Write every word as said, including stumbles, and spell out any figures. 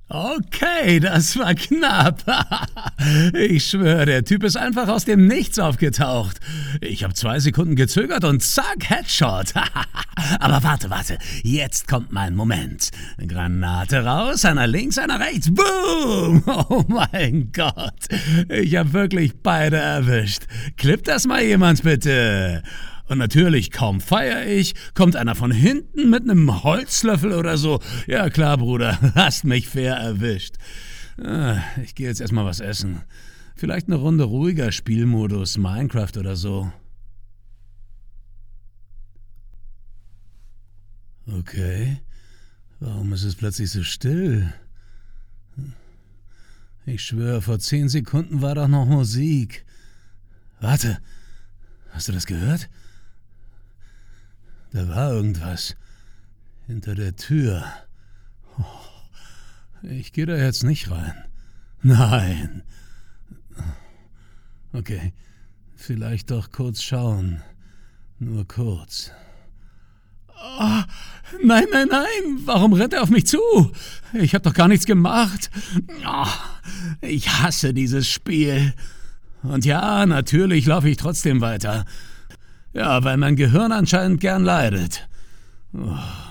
Okay, das war knapp. Ich schwöre, der Typ ist einfach aus dem Nichts aufgetaucht. Ich habe zwei Sekunden gezögert und zack, Headshot. Aber warte, warte, jetzt kommt mein Moment. Granate raus, einer links, einer rechts. Boom! Oh mein Gott, ich habe wirklich beide erwischt. Clip das mal jemand bitte. Und natürlich, kaum feier ich, kommt einer von hinten mit einem Holzlöffel oder so. Ja klar, Bruder, hast mich fair erwischt. Ich gehe jetzt erstmal was essen. Vielleicht eine Runde ruhiger Spielmodus, Minecraft oder so. Okay, warum ist es plötzlich so still? Ich schwöre, vor zehn Sekunden war doch noch Musik. Warte, hast du das gehört? Da war irgendwas. Hinter der Tür. Oh, ich gehe da jetzt nicht rein. Nein. Okay, vielleicht doch kurz schauen. Nur kurz. Oh, nein, nein, nein. Warum rennt er auf mich zu? Ich habe doch gar nichts gemacht. Oh, ich hasse dieses Spiel. Und ja, natürlich laufe ich trotzdem weiter. Ja, weil mein Gehirn anscheinend gern leidet. Oh.